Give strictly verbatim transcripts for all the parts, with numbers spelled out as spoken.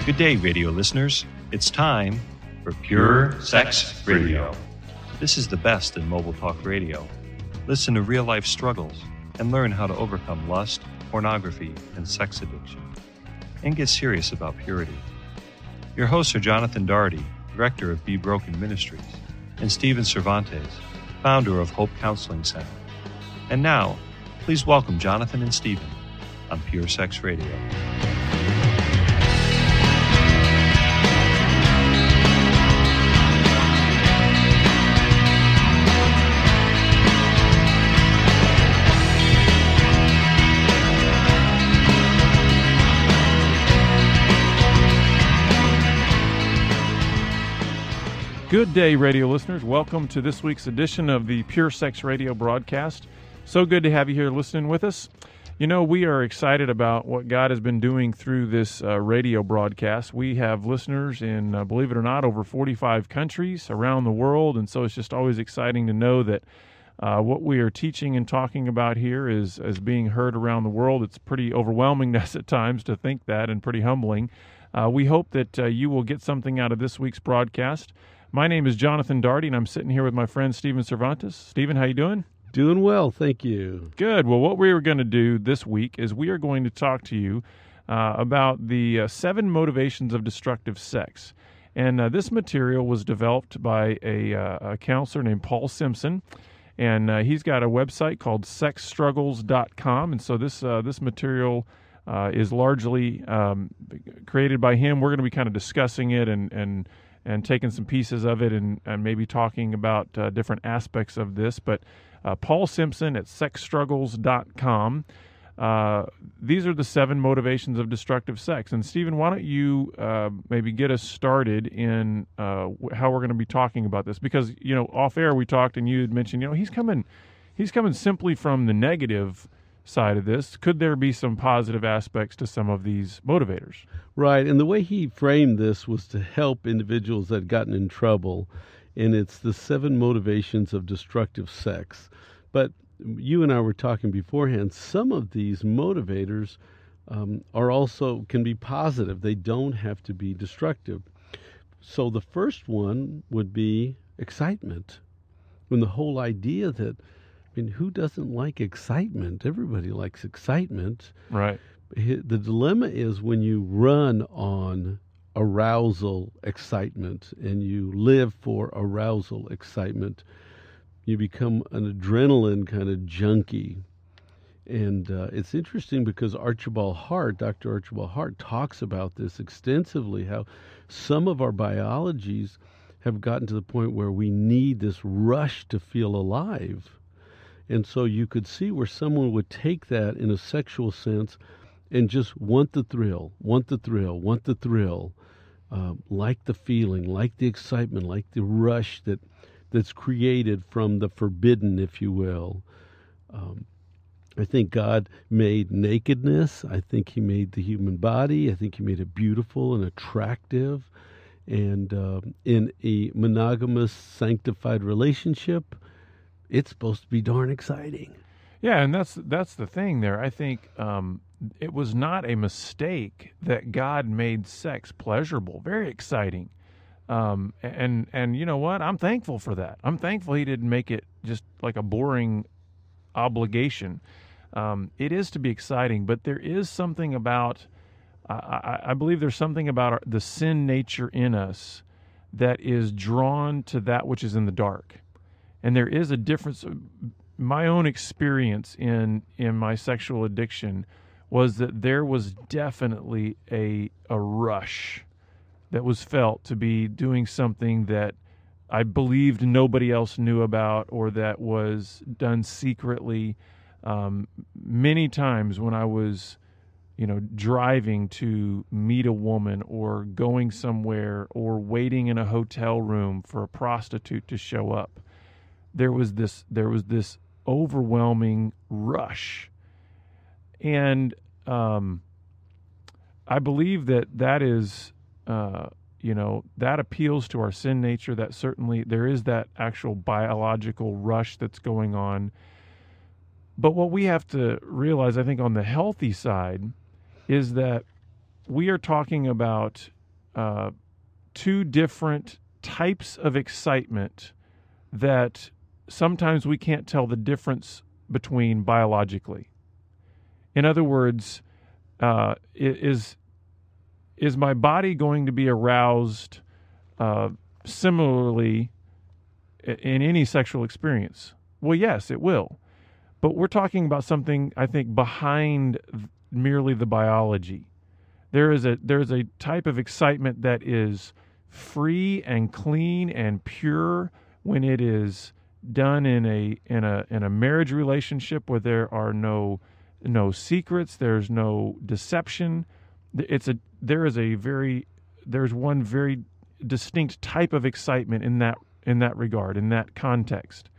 Good day, radio listeners. It's time for Pure Sex Radio. This is the best in mobile talk radio. Listen to real-life struggles and learn how to overcome lust, pornography, and sex addiction. And get serious about purity. Your hosts are Jonathan Daugherty, director of Be Broken Ministries, and Stephen Cervantes, founder of Hope Counseling Center. And now, please welcome Jonathan and Stephen on Pure Sex Radio. Good day, radio listeners. Welcome to this week's edition of the Pure Sex Radio broadcast. So good to have you here listening with us. You know, we are excited about what God has been doing through this uh, radio broadcast. We have listeners in, uh, believe it or not, over forty-five countries around the world, and so it's just always exciting to know that uh, what we are teaching and talking about here is, is being heard around the world. It's pretty overwhelming at times to think that, and pretty humbling. Uh, we hope that uh, you will get something out of this week's broadcast. My name is Jonathan Daugherty, and I'm sitting here with my friend Stephen Cervantes. Stephen, how you doing? Doing well, thank you. Good. Well, what we are going to do this week is we are going to talk to you uh, about the uh, seven motivations of destructive sex. And uh, this material was developed by a, uh, a counselor named Paul Simpson, and uh, he's got a website called sex struggles dot com. And so this uh, this material uh, is largely um, created by him. We're going to be kind of discussing it and and and taking some pieces of it and, and maybe talking about uh, different aspects of this. But uh, Paul Simpson at sex struggles dot com, uh, these are the seven motivations of destructive sex. And Stephen, why don't you uh, maybe get us started in uh, how we're going to be talking about this? Because, you know, off air we talked and you had mentioned, you know, he's coming, he's coming simply from the negative side of this. Could there be some positive aspects to some of these motivators? Right, and the way he framed this was to help individuals that had gotten in trouble, and it's the seven motivations of destructive sex. But you and I were talking beforehand, some of these motivators um, are also, can be positive. They don't have to be destructive. So the first one would be excitement. When the whole idea that, I mean, who doesn't like excitement? Everybody likes excitement. Right. The dilemma is when you run on arousal excitement and you live for arousal excitement, you become an adrenaline kind of junkie. And uh, it's interesting because Archibald Hart, Doctor Archibald Hart, talks about this extensively, how some of our biologies have gotten to the point where we need this rush to feel alive. And so you could see where someone would take that in a sexual sense and just want the thrill, want the thrill, want the thrill, uh, like the feeling, like the excitement, like the rush that that's created from the forbidden, if you will. Um, I think God made nakedness. I think he made the human body. I think he made it beautiful and attractive. And uh, in a monogamous, sanctified relationship, it's supposed to be darn exciting. Yeah, and that's that's the thing there. I think um, it was not a mistake that God made sex pleasurable, very exciting. Um, and, and you know what? I'm thankful for that. I'm thankful he didn't make it just like a boring obligation. Um, it is to be exciting, but there is something about, I, I, I believe there's something about our, the sin nature in us that is drawn to that which is in the dark. And there is a difference. My own experience in, in my sexual addiction was that there was definitely a a rush that was felt to be doing something that I believed nobody else knew about or that was done secretly. Um, many times when I was, you know, driving to meet a woman or going somewhere or waiting in a hotel room for a prostitute to show up, there was this there was this overwhelming rush. And um, I believe that that is, uh, you know, that appeals to our sin nature. That certainly, there is that actual biological rush that's going on. But what we have to realize, I think, on the healthy side, is that we are talking about uh, two different types of excitement that sometimes we can't tell the difference between biologically. In other words, uh, is is my body going to be aroused uh, similarly in any sexual experience? Well, yes, it will. But we're talking about something, I think, behind merely the biology. There is a there's a type of excitement that is free and clean and pure when it is done in a in a in a marriage relationship where there are no no secrets, there's no deception. It's a there is a very there's one very distinct type of excitement in that in that regard, in that context.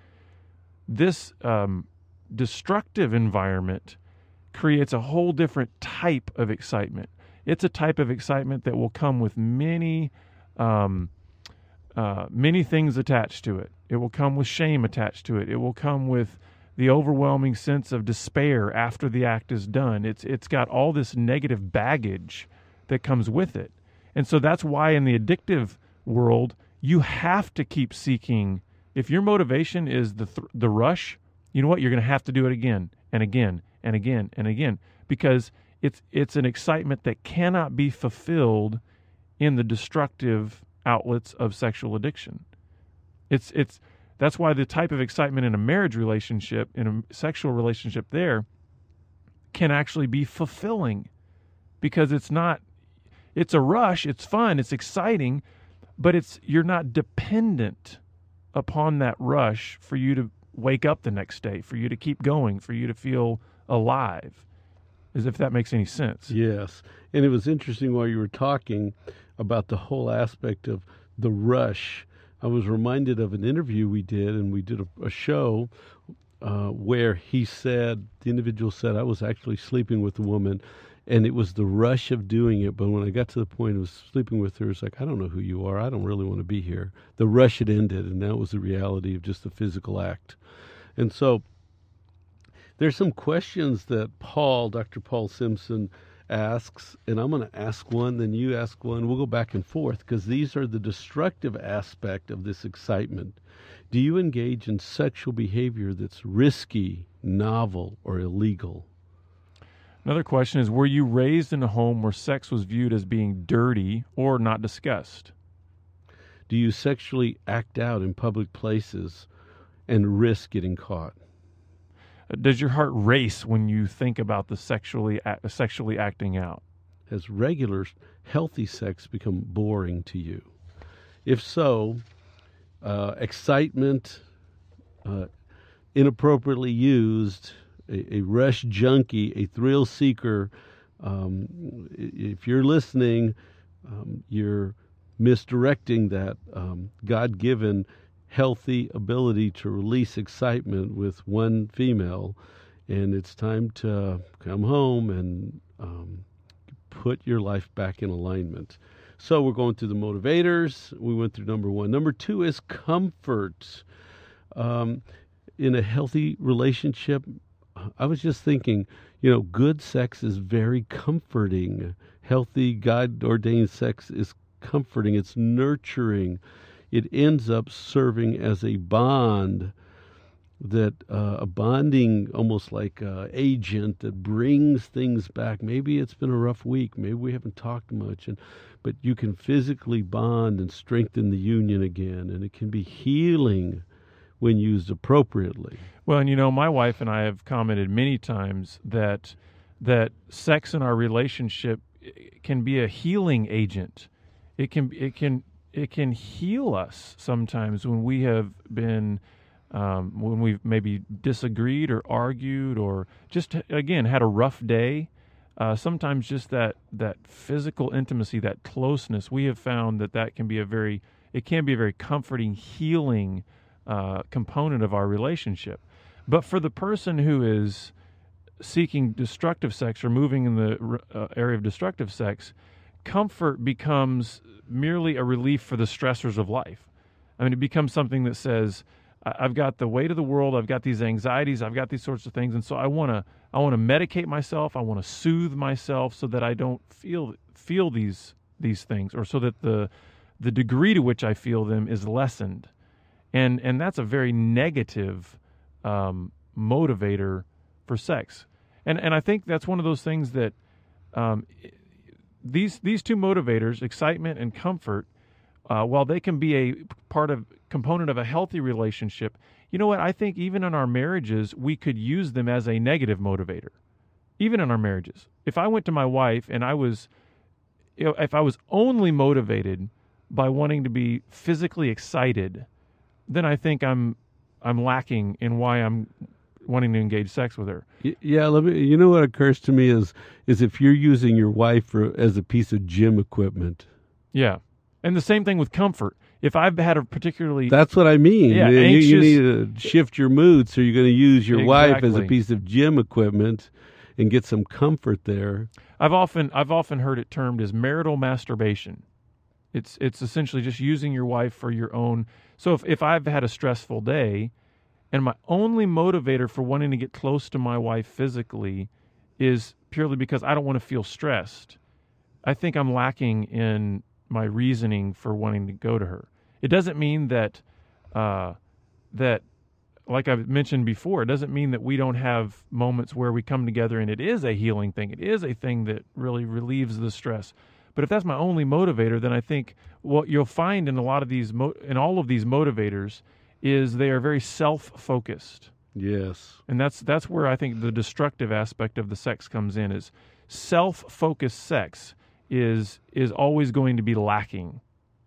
This um, destructive environment creates a whole different type of excitement. It's a type of excitement that will come with many um, uh, many things attached to it. It will come with shame attached to it. It will come with the overwhelming sense of despair after the act is done. It's it's got all this negative baggage that comes with it. And so that's why in the addictive world, you have to keep seeking. If your motivation is the th- the rush, you know what? You're going to have to do it again and again and again and again, because it's it's an excitement that cannot be fulfilled in the destructive outlets of sexual addiction. It's it's that's why the type of excitement in a marriage relationship, in a sexual relationship there, can actually be fulfilling, because it's not, it's a rush, it's fun, it's exciting, but it's you're not dependent upon that rush for you to wake up the next day, for you to keep going, for you to feel alive, as if that makes any sense. Yes. And it was interesting while you were talking about the whole aspect of the rush. I was reminded of an interview we did, and we did a, a show uh, where he said, the individual said, I was actually sleeping with a woman, and it was the rush of doing it. But when I got to the point of sleeping with her, it's like, I don't know who you are. I don't really want to be here. The rush had ended, and now it was the reality of just the physical act. And so there's some questions that Paul, Doctor Paul Simpson, asks, and I'm going to ask one, then you ask one. We'll go back and forth, because these are the destructive aspect of this excitement. Do you engage in sexual behavior that's risky, novel, or illegal? Another question is, were you raised in a home where sex was viewed as being dirty or not discussed? Do you sexually act out in public places and risk getting caught? Does your heart race when you think about the sexually sexually acting out? Has regular, healthy sex become boring to you? If so, uh, excitement, uh, inappropriately used, a, a rush junkie, a thrill seeker, um, if you're listening, um, you're misdirecting that um, God-given healthy ability to release excitement with one female, and it's time to come home and um, put your life back in alignment. So we're going through the motivators. We went through number one. Number two is comfort. Um, in a healthy relationship, I was just thinking, you know, good sex is very comforting. Healthy, God-ordained sex is comforting. It's nurturing. It ends up serving as a bond, that uh, a bonding, almost like uh, agent that brings things back. Maybe it's been a rough week. Maybe we haven't talked much, and but you can physically bond and strengthen the union again, and it can be healing when used appropriately. Well, and you know, my wife and I have commented many times that that sex in our relationship can be a healing agent. It can it can it can heal us sometimes when we have been um, when we've maybe disagreed or argued or just again had a rough day. Uh, sometimes just that that physical intimacy, that closeness, we have found that that can be a very it can be a very comforting, healing uh, component of our relationship. But for the person who is seeking destructive sex or moving in the uh, area of destructive sex, comfort becomes merely a relief for the stressors of life. I mean, it becomes something that says, I've got the weight of the world, I've got these anxieties, I've got these sorts of things, and so I want to I want to medicate myself, I want to soothe myself so that I don't feel feel these these things, or so that the the degree to which I feel them is lessened. And and that's a very negative um, motivator for sex. And and I think that's one of those things that um, these these two motivators, excitement and comfort, uh, while they can be a part of component of a healthy relationship, you know what? I think even in our marriages, we could use them as a negative motivator. Even in our marriages, if I went to my wife and I was, you know, if I was only motivated by wanting to be physically excited, then I think I'm I'm lacking in why I'm wanting to engage sex with her. Y- Yeah, let me. You know what occurs to me is is if you're using your wife for, as a piece of gym equipment. Yeah, and the same thing with comfort. If I've had a particularly That's what I mean. Yeah, you, you anxious- need to shift your mood, so you're going to use your wife as a Exactly. piece of gym equipment and get some comfort there. I've often I've often heard it termed as marital masturbation. It's it's essentially just using your wife for your own. So if, if I've had a stressful day, and my only motivator for wanting to get close to my wife physically is purely because I don't want to feel stressed, I think I'm lacking in my reasoning for wanting to go to her. It doesn't mean that uh, that. Like I've mentioned before, it doesn't mean that we don't have moments where we come together and it is a healing thing. It is a thing that really relieves the stress. But if that's my only motivator, then I think what you'll find in a lot of these, mo- in all of these motivators, is they are very self-focused. Yes. And that's that's where I think the destructive aspect of the sex comes in. Is self-focused sex is is always going to be lacking.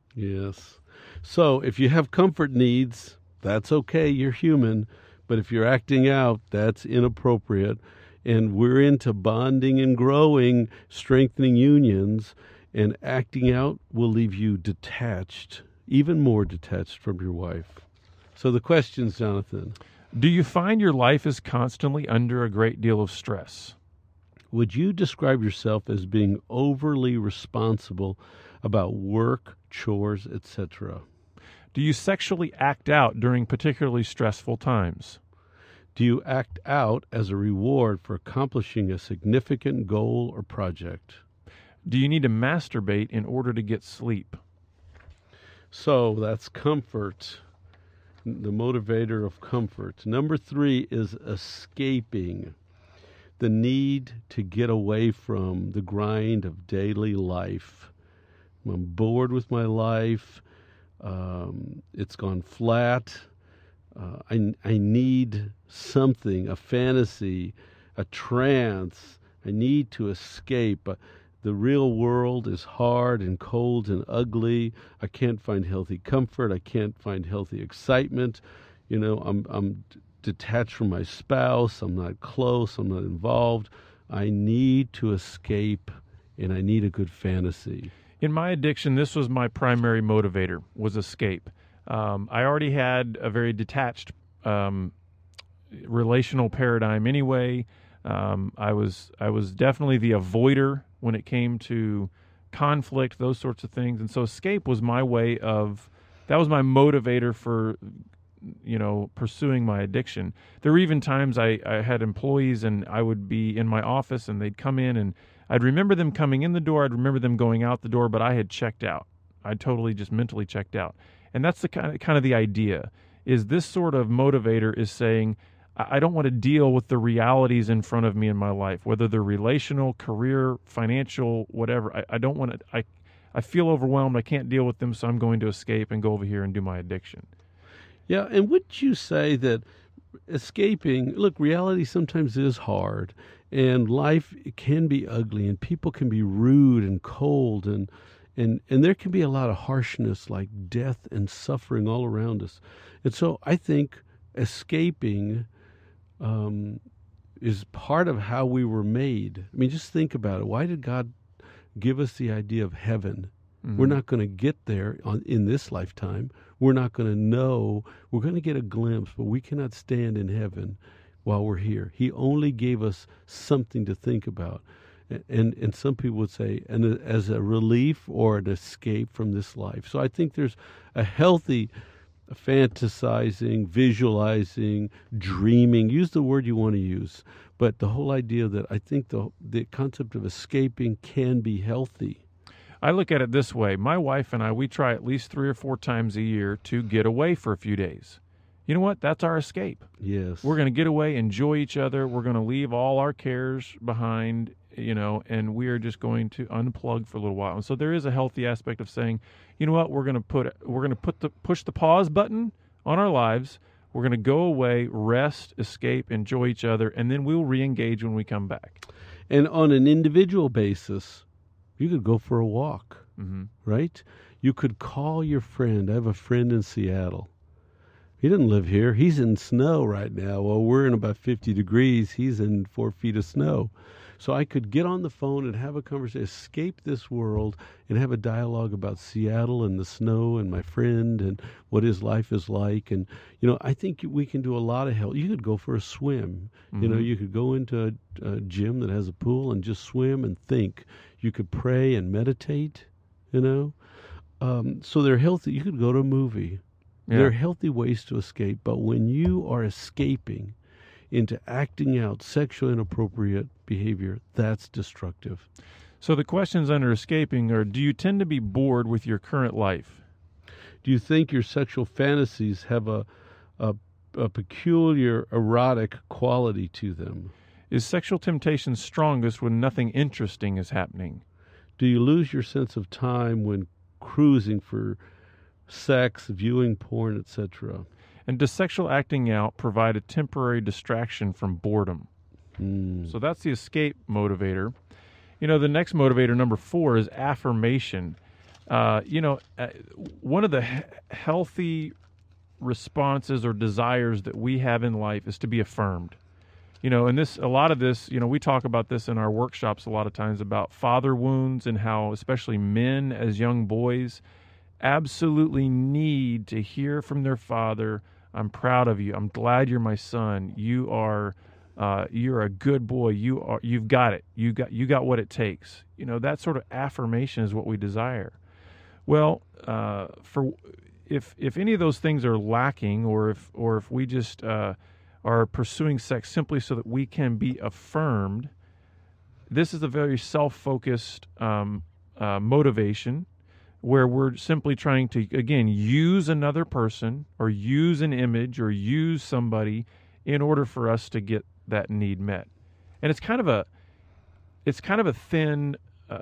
Yes. So if you have comfort needs, that's okay. You're human. But if you're acting out, that's inappropriate. And we're into bonding and growing, strengthening unions, and acting out will leave you detached, even more detached from your wife. So the questions, Jonathan. Do you find your life is constantly under a great deal of stress? Would you describe yourself as being overly responsible about work, chores, et cetera? Do you sexually act out during particularly stressful times? Do you act out as a reward for accomplishing a significant goal or project? Do you need to masturbate in order to get sleep? So that's comfort, the motivator of comfort. Number three is escaping, the need to get away from the grind of daily life. I'm bored with my life. Um, it's gone flat. Uh, I, I need something, a fantasy, a trance. I need to escape. Uh, the real world is hard and cold and ugly. I can't find healthy comfort. I can't find healthy excitement. You know, I'm I'm d- detached from my spouse. I'm not close. I'm not involved. I need to escape, and I need a good fantasy. In my addiction, this was my primary motivator, was escape. Um, I already had a very detached um, relational paradigm anyway. Um, I was I was definitely the avoider when it came to conflict, those sorts of things. And so escape was my way of, that was my motivator for, you know, pursuing my addiction. There were even times I, I had employees and I would be in my office and they'd come in and I'd remember them coming in the door. I'd remember them going out the door, but I had checked out. I'd totally just mentally checked out. And that's the kind of, kind of the idea, is this sort of motivator is saying, I don't want to deal with the realities in front of me in my life, whether they're relational, career, financial, whatever. I, I don't want to, I, I feel overwhelmed. I can't deal with them, so I'm going to escape and go over here and do my addiction. Yeah, and would you say that escaping, look, reality sometimes is hard, and life can be ugly, and people can be rude and cold, and and and there can be a lot of harshness, like death and suffering all around us. And so I think escaping um, is part of how we were made. I mean, just think about it. Why did God give us the idea of heaven? Mm-hmm. We're not going to get there on, in this lifetime. We're not going to know. We're going to get a glimpse, but we cannot stand in heaven while we're here. He only gave us something to think about. And and some people would say, and as a relief or an escape from this life. So I think there's a healthy fantasizing, visualizing, dreaming. Use the word you want to use. But the whole idea that I think the the concept of escaping can be healthy. I look at it this way. My wife and I, we try at least three or four times a year to get away for a few days. You know what? That's our escape. Yes. We're going to get away, enjoy each other. We're going to leave all our cares behind, you know, and we are just going to unplug for a little while. And so there is a healthy aspect of saying, you know what? We're going to put we're going to put the push the pause button on our lives. We're going to go away, rest, escape, enjoy each other, and then we'll re-engage when we come back. And on an individual basis, you could go for a walk, Mm-hmm. right? You could call your friend. I have a friend in Seattle. He doesn't live here. He's in snow right now. Well, we're in about fifty degrees. He's in four feet of snow. So I could get on the phone and have a conversation, escape this world, and have a dialogue about Seattle and the snow and my friend and what his life is like. And, you know, I think we can do a lot of help. You could go for a swim. Mm-hmm. You know, you could go into a, a gym that has a pool and just swim and think. You could pray and meditate, you know. Um, so they're healthy. You could go to a movie. Yeah. There are healthy ways to escape, but when you are escaping into acting out sexual inappropriate behavior, that's destructive. So the questions under escaping are, do you tend to be bored with your current life? Do you think your sexual fantasies have a, a, a peculiar erotic quality to them? Is sexual temptation strongest when nothing interesting is happening? Do you lose your sense of time when cruising for sex, viewing porn, et cetera? And does sexual acting out provide a temporary distraction from boredom? Mm. So that's the escape motivator. You know, the next motivator, number four, is affirmation. Uh, you know, uh, one of the he- healthy responses or desires that we have in life is to be affirmed. You know, and this, a lot of this, you know, we talk about this in our workshops a lot of times about father wounds and how, especially men as young boys, absolutely need to hear from their father, I'm proud of you. I'm glad you're my son. You are, uh, you're a good boy. You are, you've got it. You got, you got what it takes. You know, that sort of affirmation is what we desire. Well, uh, for if if any of those things are lacking, or if or if we just uh, are pursuing sex simply so that we can be affirmed, this is a very self-focused um, uh, motivation, where we're simply trying to, again, use another person or use an image or use somebody in order for us to get that need met. And it's kind of a, it's kind of a thin uh,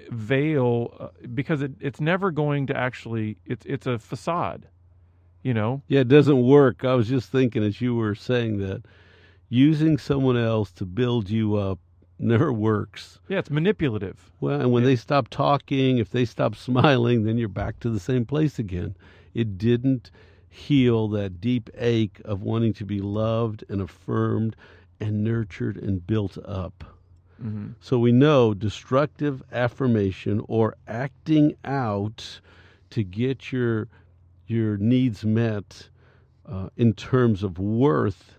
veil uh, because it, it's never going to actually, it's it's a facade, you know? Yeah, it doesn't work. I was just thinking as you were saying that, using someone else to build you up never works. Yeah, it's manipulative. Well, and when Yeah. they stop talking, if they stop smiling, then you're back to the same place again. It didn't heal that deep ache of wanting to be loved and affirmed and nurtured and built up. Mm-hmm. So we know destructive affirmation or acting out to get your your needs met uh, in terms of worth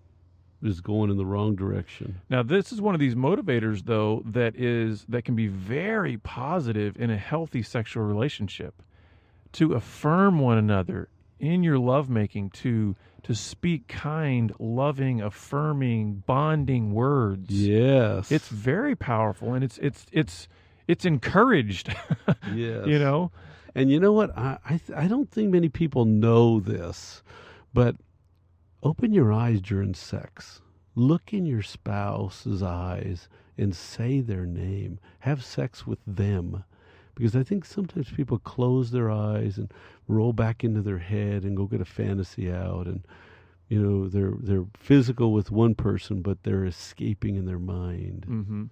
is going in the wrong direction. Now, this is one of these motivators, though, that is that can be very positive in a healthy sexual relationship. To affirm one another in your lovemaking, to to speak kind, loving, affirming, bonding words. Yes. It's very powerful, and it's it's it's it's encouraged. Yes. You know, And you know what? I I, th- I don't think many people know this, but open your eyes during sex. Look in your spouse's eyes and say their name. Have sex with them. Because I think sometimes people close their eyes and roll back into their head and go get a fantasy out, and you know they're they're physical with one person, but they're escaping in their mind. mm-hmm.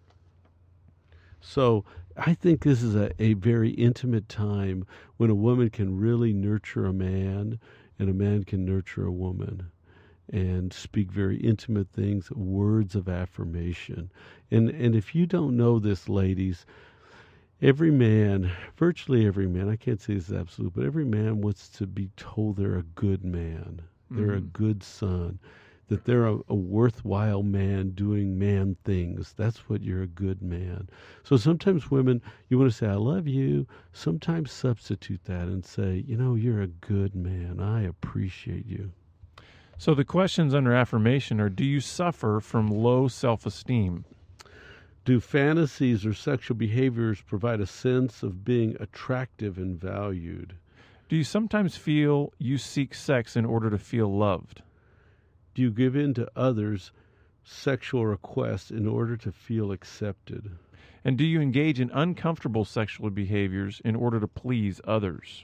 So I think this is a, a very intimate time when a woman can really nurture a man and a man can nurture a woman and speak very intimate things, words of affirmation. And and if you don't know this, ladies, every man, virtually every man, I can't say this is absolute, but every man wants to be told they're a good man. They're a Mhm. good son. That they're a, a worthwhile man doing man things. That's what you're a good man. So sometimes women, you want to say, I love you. Sometimes substitute that and say, you know, you're a good man. I appreciate you. So the questions under affirmation are: do you suffer from low self-esteem? Do fantasies or sexual behaviors provide a sense of being attractive and valued? Do you sometimes feel you seek sex in order to feel loved? Do you give in to others' sexual requests in order to feel accepted? And do you engage in uncomfortable sexual behaviors in order to please others?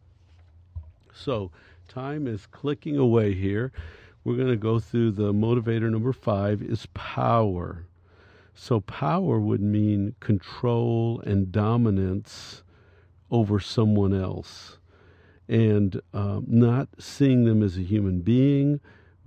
So, time is clicking away here. We're going to go through the motivator number five is power. So, power would mean control and dominance over someone else, and um, not seeing them as a human being,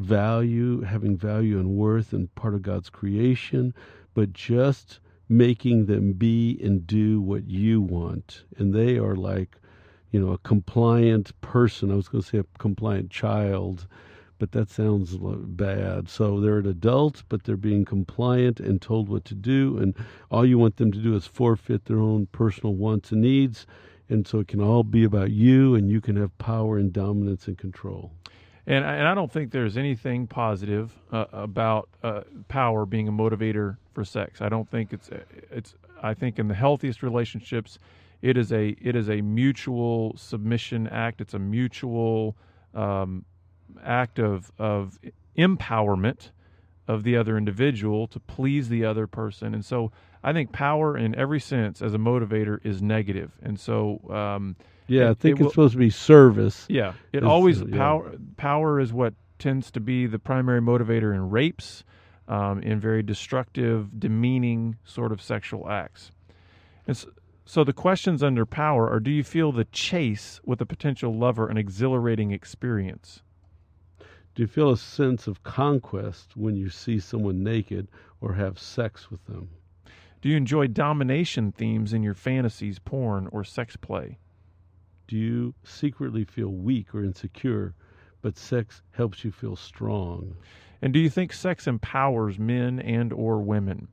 value, having value and worth and part of God's creation, but just making them be and do what you want. And they are like, you know, a compliant person. I was going to say a compliant child, but that sounds bad. So they're an adult, but they're being compliant and told what to do. And all you want them to do is forfeit their own personal wants and needs. And so it can all be about you, and you can have power and dominance and control. And I, and I don't think there's anything positive uh, about uh, power being a motivator for sex. I don't think it's it's. I think in the healthiest relationships, it is a it is a mutual submission act. It's a mutual um, act of of empowerment of the other individual to please the other person. And so I think power in every sense as a motivator is negative. And so um, yeah, it, I think it it's will, supposed to be service. Yeah, it It's, always uh, yeah. power power is what tends to be the primary motivator in rapes, um, in very destructive, demeaning sort of sexual acts. And so, so the questions under power are: do you feel the chase with a potential lover an exhilarating experience? Do you feel a sense of conquest when you see someone naked or have sex with them? Do you enjoy domination themes in your fantasies, porn, or sex play? Do you secretly feel weak or insecure, but sex helps you feel strong? And do you think sex empowers men and or women?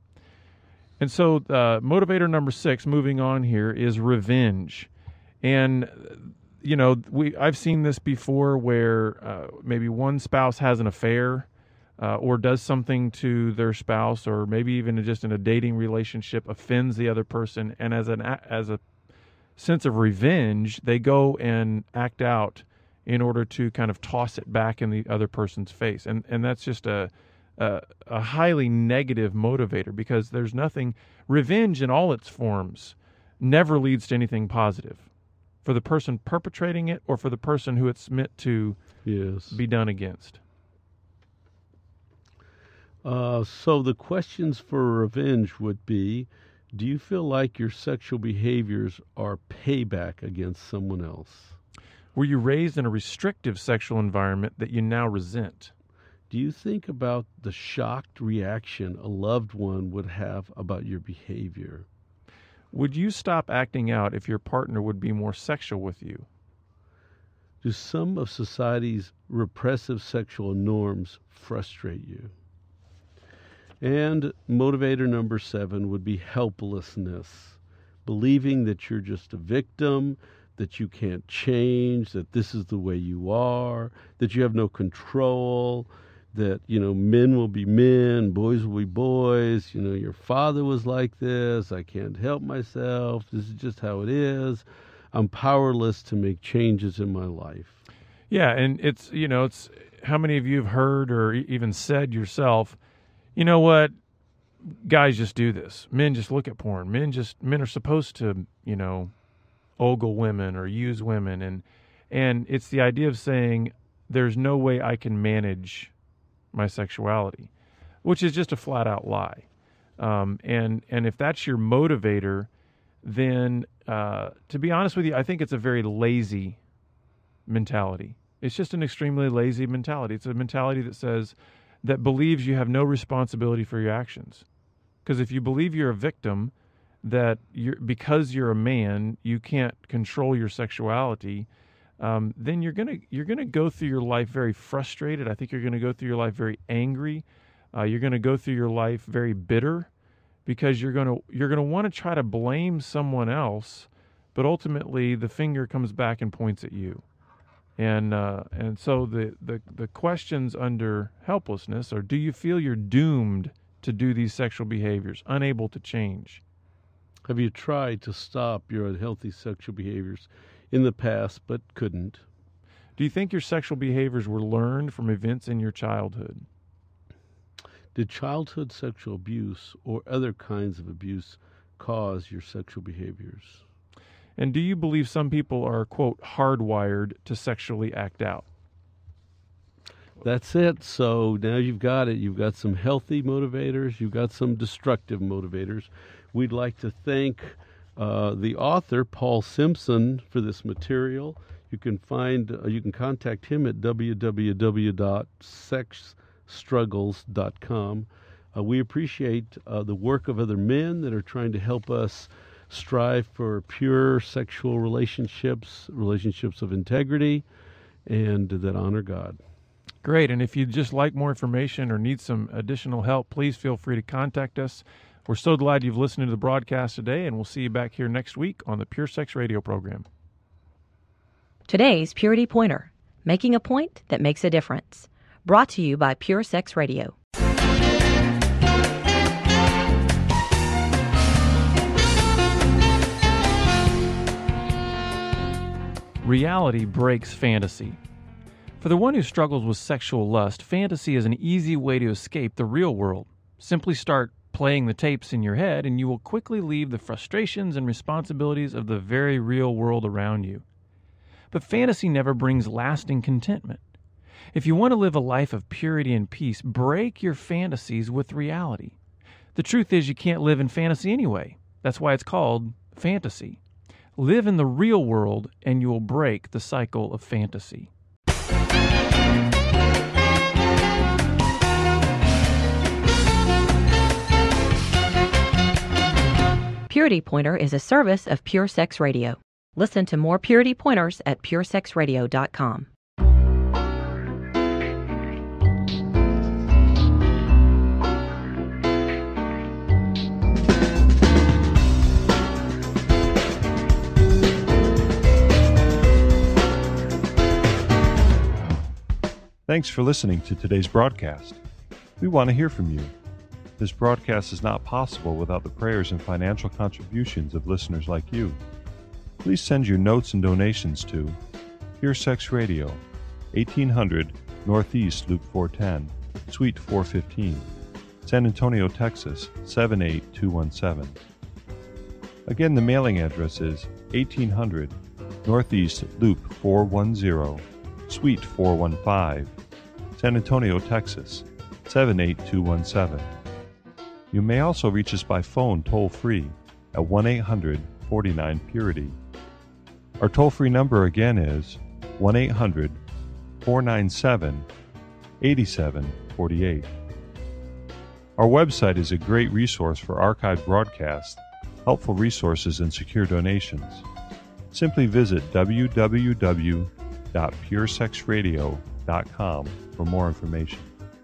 And so uh, motivator number six, moving on here, is revenge. And you know, we I've seen this before where uh, maybe one spouse has an affair uh, or does something to their spouse, or maybe even just in a dating relationship offends the other person, and as an as a sense of revenge, they go and act out in order to kind of toss it back in the other person's face, and and that's just a a, a highly negative motivator, because there's nothing revenge in all its forms never leads to anything positive for the person perpetrating it or for the person who it's meant to yes. be done against. Uh, so the questions for revenge would be, do you feel like your sexual behaviors are payback against someone else? Were you raised in a restrictive sexual environment that you now resent? Do you think about the shocked reaction a loved one would have about your behavior? Would you stop acting out if your partner would be more sexual with you? Do some of society's repressive sexual norms frustrate you? And motivator number seven would be helplessness, believing that you're just a victim, that you can't change, that this is the way you are, that you have no control, that, you know, men will be men, boys will be boys, you know, your father was like this, I can't help myself, this is just how it is, I'm powerless to make changes in my life. Yeah, and it's, you know, it's how many of you have heard or even said yourself, you know what, guys just do this. Men just look at porn. Men just, men are supposed to, you know, ogle women or use women. And, and it's the idea of saying there's no way I can manage my sexuality, which is just a flat out lie. Um, and, and if that's your motivator, then, uh, to be honest with you, I think it's a very lazy mentality. It's just an extremely lazy mentality. It's a mentality that says, that believes you have no responsibility for your actions. Because if you believe you're a victim, that you're, because you're a man, you can't control your sexuality, um, then you're gonna you're gonna go through your life very frustrated. I think you're gonna go through your life very angry. Uh, you're gonna go through your life very bitter, because you're gonna you're gonna want to try to blame someone else, but ultimately the finger comes back and points at you. And uh, and so the, the, the questions under helplessness are: do you feel you're doomed to do these sexual behaviors, unable to change. Have you tried to stop your unhealthy sexual behaviors in the past but couldn't? Do you think your sexual behaviors were learned from events in your childhood? Did childhood sexual abuse or other kinds of abuse cause your sexual behaviors? And do you believe some people are, quote, hardwired to sexually act out? That's it. So now you've got it. You've got some healthy motivators. You've got some destructive motivators. We'd like to thank uh, the author, Paul Simpson, for this material. You can find, uh, you can contact him at w w w dot sex struggles dot com. Uh, we appreciate uh, the work of other men that are trying to help us strive for pure sexual relationships, relationships of integrity, and that honor God. Great. And if you'd just like more information or need some additional help, please feel free to contact us. We're so glad you've listened to the broadcast today, and we'll see you back here next week on the Pure Sex Radio program. Today's Purity Pointer, making a point that makes a difference. Brought to you by Pure Sex Radio. Reality breaks fantasy. For the one who struggles with sexual lust, fantasy is an easy way to escape the real world. Simply start playing the tapes in your head, and you will quickly leave the frustrations and responsibilities of the very real world around you. But fantasy never brings lasting contentment. If you want to live a life of purity and peace, break your fantasies with reality. The truth is, you can't live in fantasy anyway. That's why it's called fantasy. Live in the real world, and you will break the cycle of fantasy. Purity Pointer is a service of Pure Sex Radio. Listen to more Purity Pointers at pure sex radio dot com. Thanks for listening to today's broadcast. We want to hear from you. This broadcast is not possible without the prayers and financial contributions of listeners like you. Please send your notes and donations to Pure Sex Radio, eighteen hundred Northeast Loop four ten, Suite four fifteen, San Antonio, Texas seven eight two one seven. Again, the mailing address is eighteen hundred Northeast Loop four ten, Suite four fifteen, San Antonio, Texas seven eight two one seven. You may also reach us by phone toll-free at one eight hundred forty-nine Purity. Our toll-free number again is one eight hundred four nine seven eight seven four eight. Our website is a great resource for archived broadcasts, helpful resources, and secure donations. Simply visit w w w dot pure sex radio dot com for more information.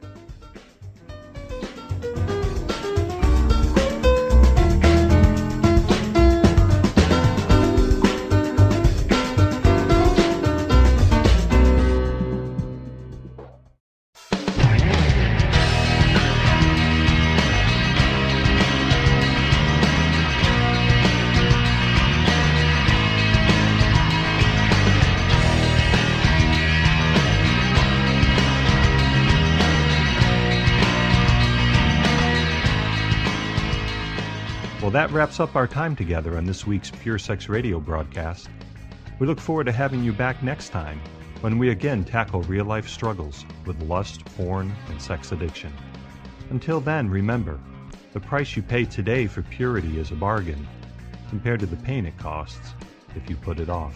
Well, that wraps up our time together on this week's Pure Sex Radio broadcast. We look forward to having you back next time when we again tackle real-life struggles with lust, porn, and sex addiction. Until then, remember, the price you pay today for purity is a bargain compared to the pain it costs if you put it off.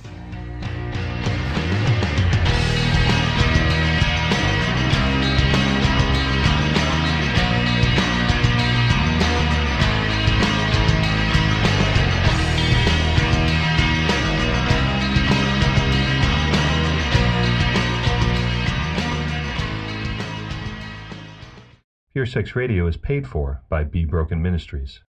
Pure Sex Radio is paid for by Be Broken Ministries.